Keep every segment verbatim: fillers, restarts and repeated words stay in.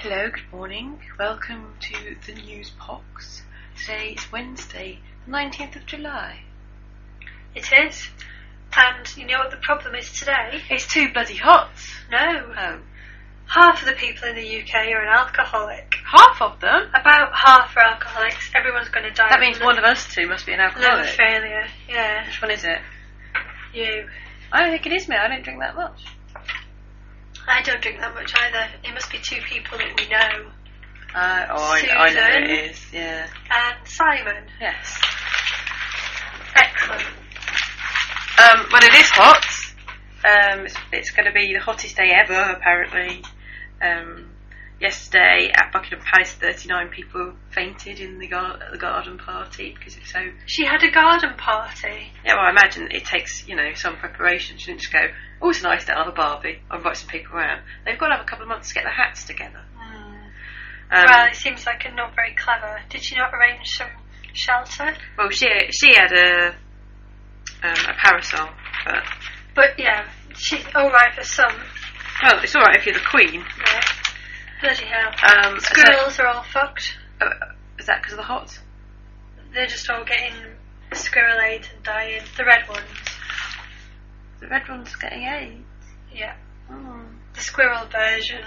Hello, good morning. Welcome to the News Box. Today is Wednesday, the nineteenth of July. It is. And you know what the problem is today? It's too bloody hot. No. Oh. Half of the people in the U K are an alcoholic. Half of them? About half are alcoholics. Everyone's going to die. That means one of us two must be an Liver alcoholic. failure, yeah. Which one is it? You. I don't think it is me. I don't drink that much. I don't drink that much either. It must be two people that we know. Uh, oh, I, I know it is, yeah. And Simon. Yes. Excellent. Um, well, it is hot. Um, it's, it's going to be the hottest day ever, apparently. Um, yesterday at Buckingham Palace, thirty-nine people fainted in the, gar- the garden party because it's so... She had a garden party. Yeah, well, I imagine it takes, you know, some preparation. She didn't just go, oh, it's nice to have a Barbie, I'll invite some people around. They've got to have a couple of months to get their hats together. Mm. Um, well, it seems like a not very clever. Did she not arrange some shelter? Well, she she had a um, a parasol, but... But, yeah, she's alright for some. Well, it's alright if you're the queen. Yeah. Bloody hell. Um, Squirrels are all fucked. Uh, is that because of the hot? They're just all getting squirrel AIDS and dying. The red ones. The red one's getting AIDS? Yeah. Oh, The squirrel version.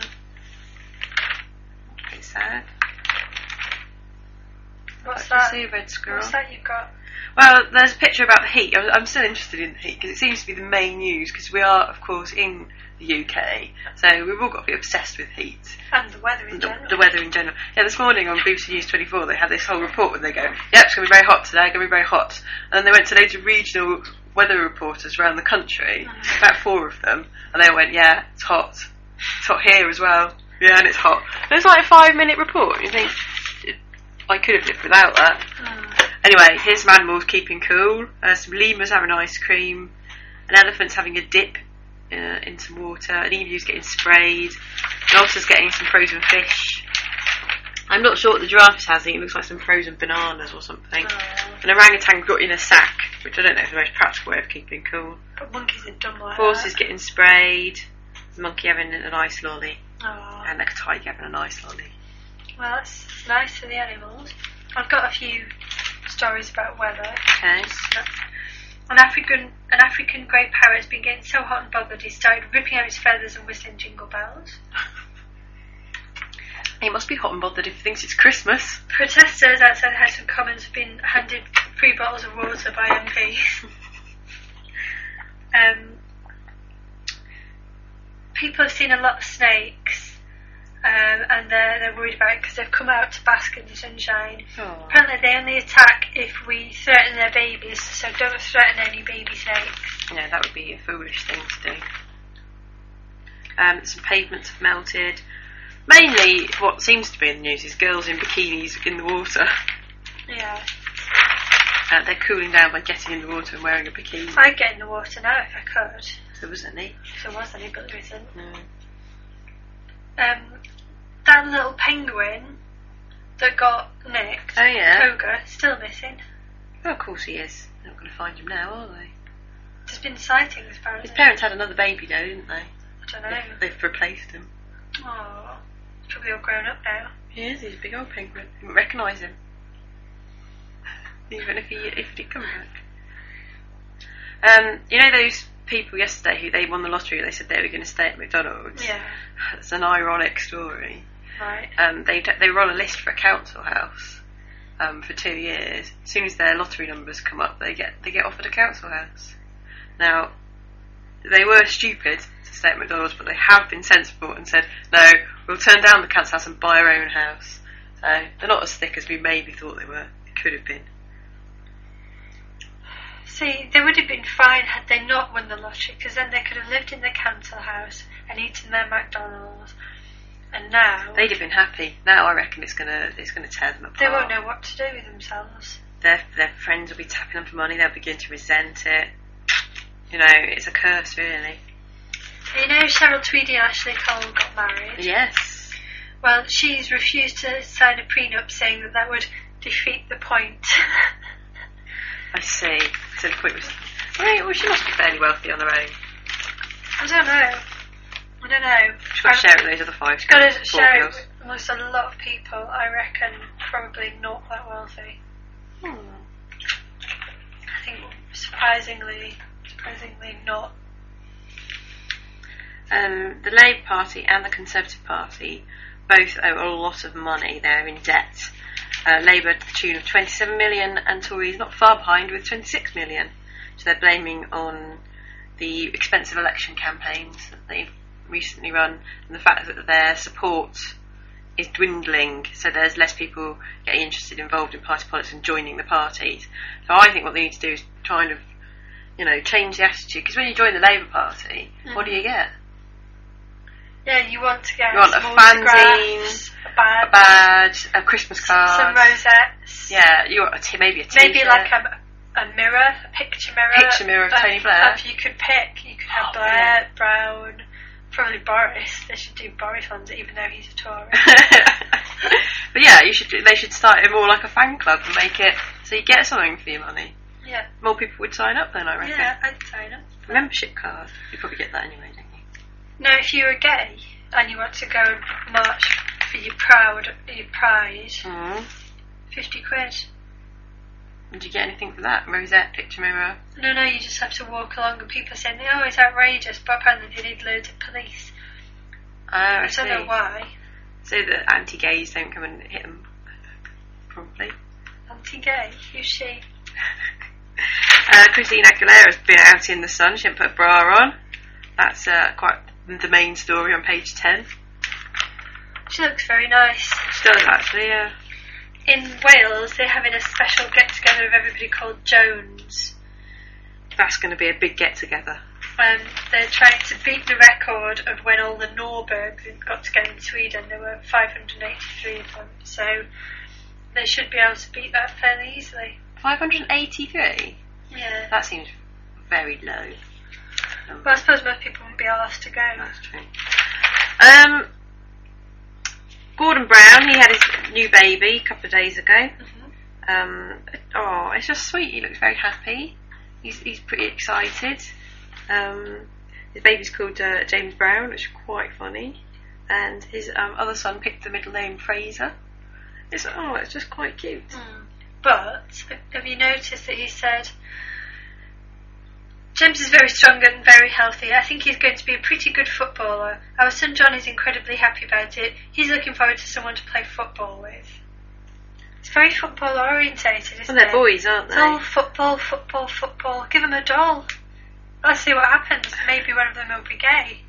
pretty sad. What's I'd like that? to see a red squirrel. What's that you've got? Well, there's a picture about the heat. I'm, I'm still interested in the heat because it seems to be the main news because we are, of course, in the U K, so we've all got to be obsessed with heat. And the weather in The, general. the weather in general. Yeah, this morning on B B C News twenty-four they had this whole report where they go, yep, it's going to be very hot today, it's going to be very hot. And then they went to loads of regional weather reporters around the country, Mm. about four of them, and they all went, yeah, it's hot. It's hot here as well. Yeah, and it's hot. And it's like a five minute report. You think, I could have lived without that. Mm. Anyway, here's some animals keeping cool. Uh, some lemurs having ice cream. An elephant's having a dip uh, in some water. An emu's getting sprayed. An otter's getting some frozen fish. I'm not sure what the giraffe is having. It looks like some frozen bananas or something. Oh. An orangutan got in a sack, which I don't know is the most practical way of keeping cool. But monkeys are dumb like Horse that. is getting sprayed. The monkey having a nice lolly. Oh. And like a tiger having a nice lolly. Well, that's nice for the animals. I've got a few stories about weather. Okay. An African an African grey parrot has been getting so hot and bothered he started ripping out his feathers and whistling jingle bells. He must be hot and bothered if he thinks it's Christmas. Protesters outside the House of Commons have been handed free bottles of water by M Ps. um, people have seen a lot of snakes, um, and they're, they're worried about it because they've come out to bask in the sunshine. Oh. Apparently they only attack if we threaten their babies, so don't threaten any baby snakes. Yeah, that would be a foolish thing to do. Um, some pavements have melted. Mainly, what seems to be in the news is girls in bikinis in the water. Yeah. Uh, they're cooling down by getting in the water and wearing a bikini. I'd get in the water now if I could. There wasn't any. If there was any, but there isn't. No. Um, that little penguin that got nicked, Oh, yeah. Koga, still missing. Well, of course he is. They're not going to find him now, are they? There's been sightings apparently. His parents had another baby though, didn't they? I don't know. They've, they've replaced him. Oh, he's probably all grown up now. He is, he's a big old penguin. You wouldn't recognise him. Even if he if he did come back. Um, you know those people yesterday who they won the lottery, they said they were going to stay at McDonald's? Yeah. It's an ironic story. Right. Um, they they were on a list for a council house um, for two years. As soon as their lottery numbers come up, they get they get offered a council house. Now, they were stupid to stay at McDonald's, but they have been sensible and said, no, we'll turn down the council house and buy our own house. So they're not as thick as we maybe thought they were. It could have been. See, they would have been fine had they not won the lottery, because then they could have lived in the council house and eaten their McDonald's. And now They'd have been happy. Now I reckon it's gonna it's gonna tear them apart. they won't know what to do with themselves. Their their friends will be tapping them for money. They'll begin to resent it. You know, it's a curse, really. You know, Cheryl Tweedy and Ashley Cole got married. Yes. Well, she's refused to sign a prenup, saying that that would defeat the point. I see. So the point was, right, well, she must be fairly wealthy on her own. I don't know. I don't know. She's got to share it with those other five. She's got to poor share girls. it amongst a lot of people, I reckon probably not that wealthy. Hmm. I think surprisingly, surprisingly not. Um, the Labour Party and the Conservative Party both owe a lot of money. They're in debt. Uh, Labour to the tune of twenty-seven million and Tories not far behind with twenty-six million. So they're blaming on the expensive election campaigns that they've recently run and the fact that their support is dwindling, so there's less people getting interested, involved in party politics and joining the parties. So I think what they need to do is kind of, you know, change the attitude, because when you join the Labour Party, mm. what do you get? Yeah, you want to get you want a fanzine, a badge, a badge, a Christmas card, some rosettes. Yeah, you want a t- maybe a t-shirt. Maybe like a, a mirror, a picture mirror. Picture mirror of, of Tony Blair. If you could pick, you could have oh, Blair, yeah. Brown, probably Boris. They should do Boris ones, even though he's a Tory. But yeah, you should. They should start it more like a fan club and make it so you get something for your money. Yeah. More people would sign up then, I reckon. Yeah, I'd sign up. A membership card. You probably get that anyway, don't you? No, if you were gay and you want to go and march for your proud, your pride, mm. fifty quid. Did you get anything for that? Rosette, picture mirror? No, no, you just have to walk along and people are saying, oh, it's outrageous, but apparently they need loads of police. Oh, I, I see. don't know why. So that anti-gays don't come and hit them, probably. Anti-gay? Who's she? uh, Christina Aguilera's been out in the sun. She hasn't put a bra on. That's uh, quite the main story on page ten. She looks very nice. She does, actually, yeah. In Wales, they're having a special get-together of everybody called Jones. That's going to be a big get-together. Um, they're trying to beat the record of when all the Norbergs got together in Sweden. There were five hundred eighty-three of them, so they should be able to beat that fairly easily. five hundred eighty-three? Yeah. That seems very low. Um, well, I suppose most people wouldn't be asked to go. That's true. Um, Gordon Brown, he had his new baby a couple of days ago. Mm-hmm. Um, oh, it's just sweet. He looks very happy. He's he's pretty excited. Um, his baby's called uh, James Brown, which is quite funny. And his um, other son picked the middle name Fraser. It's oh, it's just quite cute. Mm. But have you noticed that he said James is very strong and very healthy. I think he's going to be a pretty good footballer. Our son John is incredibly happy about it. He's looking forward to someone to play football with. It's very football orientated, isn't well, they're it? boys, aren't they? It's all football, football, football. Give them a doll. Let's see what happens. Maybe one of them will be gay.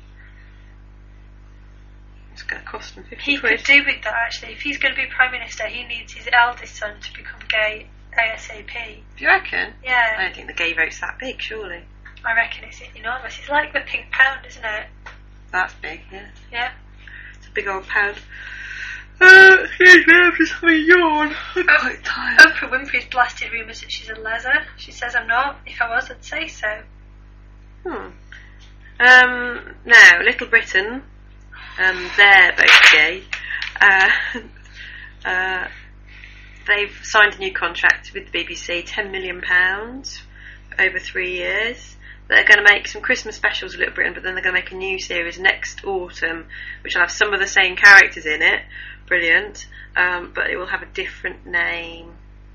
It's going to cost him fifty He quid. could do with that, actually. If he's going to be Prime Minister, he needs his eldest son to become gay ASAP. Do you reckon? Yeah. I don't think the gay vote's that big, surely. I reckon it's enormous. It's like the pink pound, isn't it? That's big, yeah. Yeah. It's a big old pound. Uh, excuse me, I'm just having a yawn. I'm oh, quite tired. Oprah Winfrey's blasted rumours that she's a leather. She says I'm not. If I was, I'd say so. Hmm. Um, now, Little Britain, um, they're both gay. Uh, uh, they've signed a new contract with the B B C, ten million pounds over three years. They're going to make some Christmas specials of Little Britain, but then they're going to make a new series next autumn, which will have some of the same characters in it. Brilliant. Um, but it will have a different name.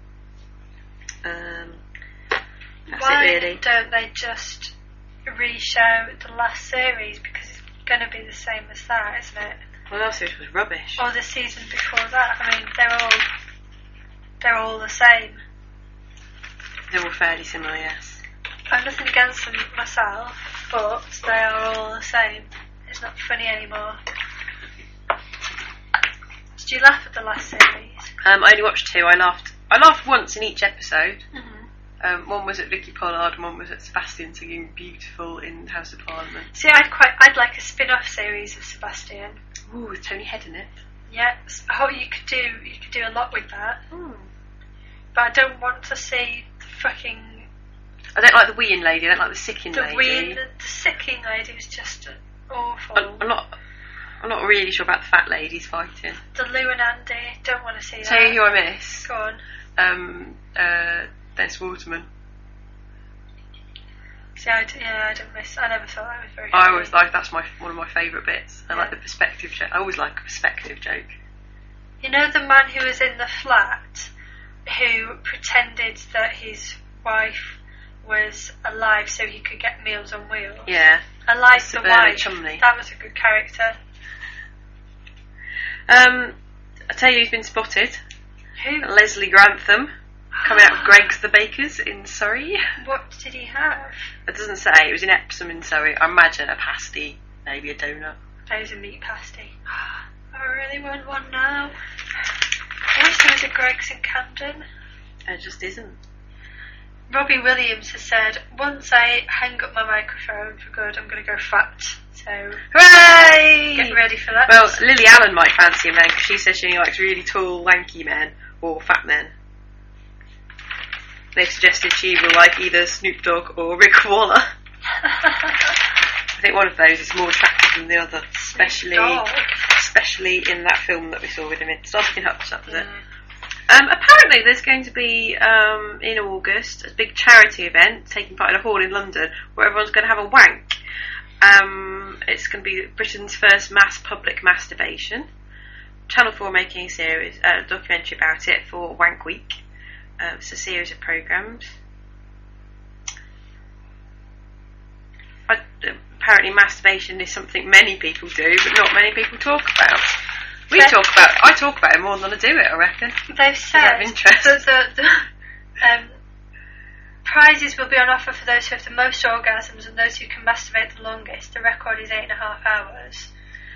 Um, that's Why it, really. don't they just re-show the last series, because it's going to be the same as that, isn't it? Well, last series was rubbish. Or the season before that. I mean, they're all they're all the same. They're all fairly similar, yes. I've nothing against them myself, but they are all the same. It's not funny anymore. Did you laugh at the last series? Um, I only watched two. I laughed. I laughed once in each episode. Mm-hmm. Um, one was at Vicky Pollard, and one was at Sebastian singing "Beautiful" in House of Parliament. See, I'd quite, I'd like a spin-off series of Sebastian. Ooh, with Tony Head in it. Yeah, oh, you could do, you could do a lot with that. Hmm. But I don't want to see the fucking. I don't like the weeing lady. I don't like the sicking The lady. weird, the, the sicking lady was just awful. I'm, I'm not. I'm not really sure about the fat ladies fighting. The Lou and Andy, don't want to see that. Tell you who I miss. Go on. Um, uh, Dennis Waterman. See, I, d- yeah, I don't miss. I never thought that was very. I funny. always like that's my one of my favourite bits. I Yeah. like the perspective joke. I always like a perspective joke. You know the man who was in the flat who pretended that his wife was alive so he could get Meals on Wheels? Yeah. I liked the wife. Chumley. That was a good character. Um, I tell you who's been spotted. Who? Leslie Grantham, coming out of Greg's the Bakers in Surrey. What did he have? It doesn't say. It was in Epsom in Surrey. I imagine a pasty, maybe a donut. That was a meat pasty. I really want one now. I wish there was a Greg's in Camden. It just isn't. Robbie Williams has said, once I hang up my microphone for good, I'm going to go fat. So, hooray! Get ready for that. Well, Lily Allen might fancy him then, because she says she only likes really tall, lanky men, or fat men. They've suggested she will like either Snoop Dogg or Rick Waller. I think one of those is more attractive than the other, especially especially in that film that we saw with him in Starsky and Hutch, that was it. Um, apparently there's going to be, um, in August, a big charity event taking part in a hall in London where everyone's going to have a wank. Um, it's going to be Britain's first mass public masturbation. Channel four making a series, a uh, documentary about it for Wank Week. Uh, it's a series of programmes. I, apparently masturbation is something many people do, but not many people talk about. We They're, talk about I talk about it more than I do it, I reckon. They've said interest. that the, the um, prizes will be on offer for those who have the most orgasms and those who can masturbate the longest. The record is eight and a half hours.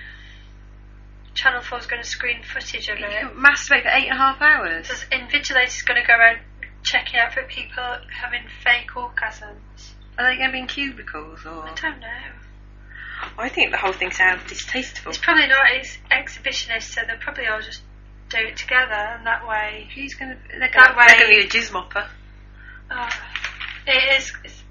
Channel four is going to screen footage of You it. can masturbate for eight and a half hours. There's invigilators going to go around checking out for people having fake orgasms. Are they going to be in cubicles or? I don't know. I think the whole thing sounds distasteful. It's probably not. It's exhibitionist, so they'll probably all just do it together, and that way. Who's going to? They're going That way- to need a jizz mopper. Oh, it is. It's,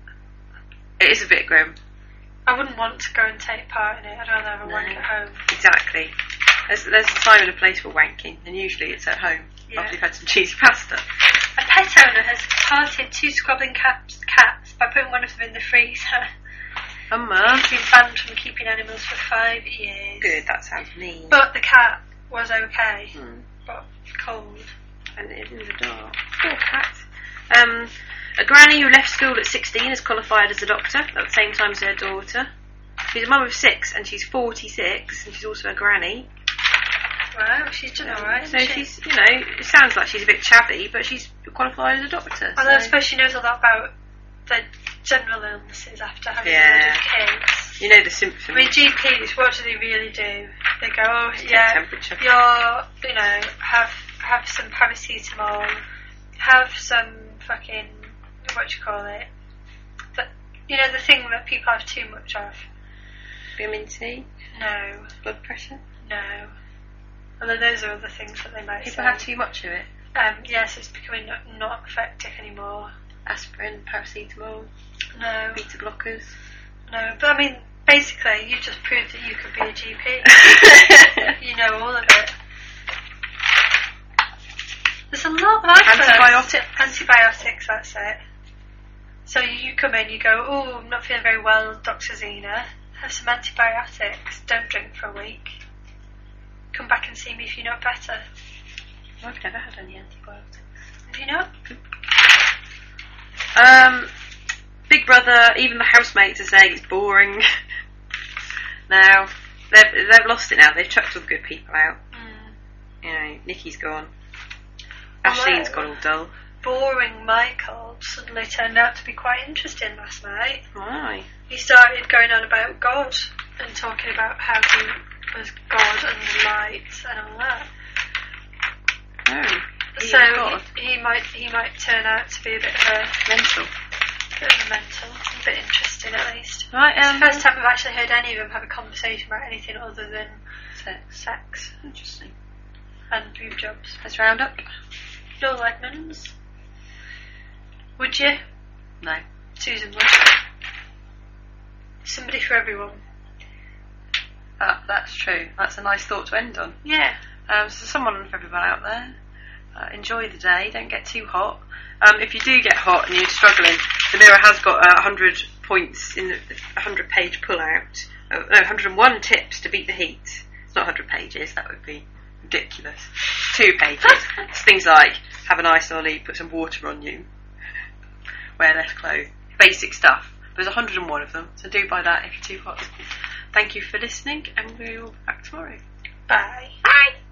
It is a bit grim. I wouldn't want to go and take part in it. I'd rather have a No. wank at home. Exactly. There's, there's a time and a place for wanking, and usually it's at home Yeah. after you've had some cheesy pasta. A pet owner has parted two squabbling cats, cats by putting one of them in the freezer. Umma. He's been banned from keeping animals for five years. Good, that sounds mean. But the cat was okay, Hmm. but cold. And it is a dog. Poor cat. Um, a granny who left school at sixteen is qualified as a doctor at the same time as her daughter. She's a mum of six and she's forty-six and she's also a granny. Wow, she's done alright, So isn't she? she's, you know, it sounds like she's a bit chavvy, but she's qualified as a doctor. Although I so. suppose she knows a lot about the general illnesses after having Yeah. a lot of kids. You know the symptoms. I mean, G Ps, what do they really do? They go, oh, Take yeah, temperature. you're, you know, have have some paracetamol, have some fucking, what do you call it? The, you know, the thing that people have too much of. Vitamin C, No, blood pressure. no. Although those are other things that they might People say. have too much of it. Um, yes, it's becoming not, not effective anymore. Aspirin, paracetamol, No, beta blockers. no. But I mean, basically, you just proved that you could be a G P. You know all of it. There's a lot of adverts. Antibiotics. Antibiotics, that's it. So you come in, you go, oh, I'm not feeling very well, Doctor Zena. Have some antibiotics. Don't drink for a week. Come back and see me if you're not better. I've never had any antibiotics. Have you not? Um, Big Brother, even the housemates are saying it's boring. Now, they've, they've lost it now. They've chucked all the good people out. Mm. You know, Nikki's gone. Oh, Ashleen's wow. gone all dull. Boring Michael suddenly turned out to be quite interesting last night. Why? He started going on about God and talking about how he was God and the lights and all that. Oh, he So was God. he, he might he might turn out to be a bit of a Mental. bit of a mental, a bit interesting at least. Right, It's um, the first time I've actually heard any of them have a conversation about anything other than sex. sex Interesting. and boob jobs. Let's round up. Noel Edmonds. Would you? No. Susan would. Somebody for everyone. That, that's true. That's a nice thought to end on. Yeah. Um, so someone for everyone out there. Uh, enjoy the day. Don't get too hot. Um, if you do get hot and you're struggling, the Mirror has got uh, one hundred points in the one hundred page pull out. Uh, no, one hundred and one tips to beat the heat. It's not one hundred pages. That would be Ridiculous. Two pages. It's things like have an ice lolly, put some water on you, wear less clothes. Basic stuff. There's one hundred and one of them, so do buy that if you're too hot. Thank you for listening, and we'll be back tomorrow. Bye. Bye.